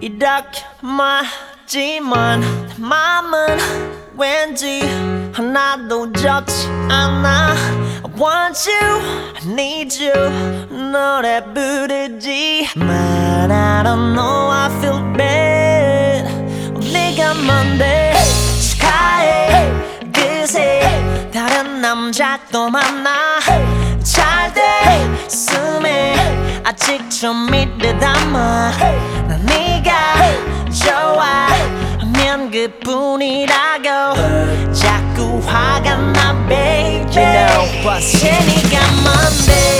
이렇게 말지만 맘은 왠지 하나도 좋지 않아. I want you, I need you 노래 부르지 But I don't know, I feel bad. 네가 뭔데 축하해 그새 다른 남자 또 만나. 잘 됐음에 아직 좀 믿듯 담아. 난 네가 좋아하면 그뿐이라고. 자꾸 화가 나 baby. You know what's 네가 뭔데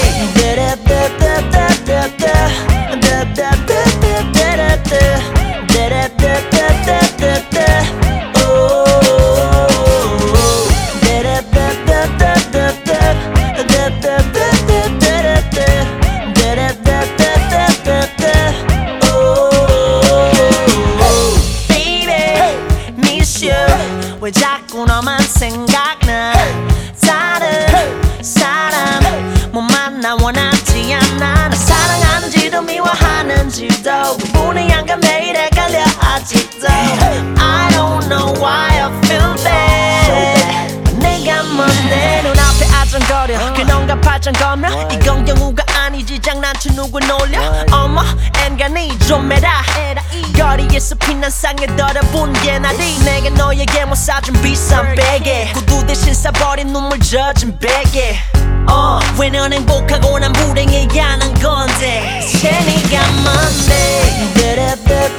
왜 자꾸 너만 생각나. 다른 사람 못 만나 원하지 않아. 나 사랑하는지도 미워하는지도 구분이 안 가. 매일 헷갈려 아직도. I don't know why I feel bad. 내가 뭔데 눈앞에 아정거려. 그놈과 발전거며 이건 경우가 아니지. 장난쳐 누구 놀려. 어머 엔간히 좀 해라. 거리에서 피난 상에 떨어본 게 나리. 내가 너에게 못 사준 비싼 베개. 구두 대신 싸버린 눈물 젖은 베개. 왜 넌 행복하고 난 불행해야 하는 건데. 새 네가 뭔데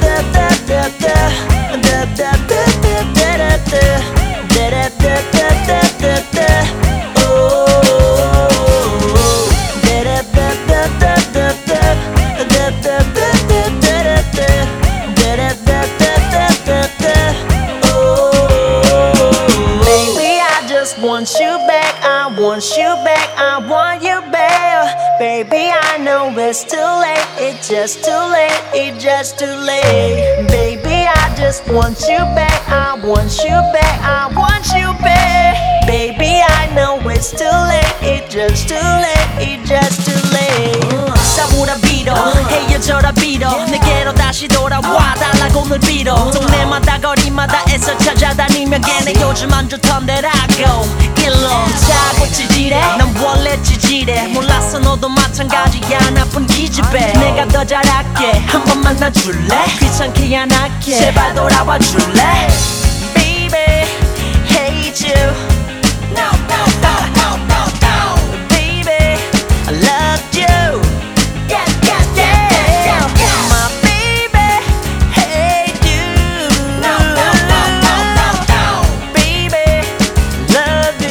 want you back, I want you back, I want you back. Baby, I know it's too late, it's just too late, it's just too late. Baby, I just want you back, I want you back, I want you back. Baby, I know it's too late, it's just too late, it's just too late. 싸우라 빌어, 헤어져라 빌어. 내게로 다시 돌아와 달라고 늘 빌어. 동네마다 거리마다 애써 찾아다니며 걔네 요즘 안 좋던데라고 일로 자고 찌질해. 난 원래 찌질해. 몰랐어 너도 마찬가지야. 나쁜 기집애. 내가 더 잘할게. 한 번 만나줄래? 귀찮게 안 할게. 제발 돌아와 줄래? Baby, hate you. No, no, no, no, no, no. Baby, I love you.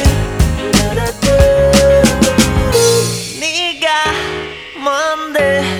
뭔데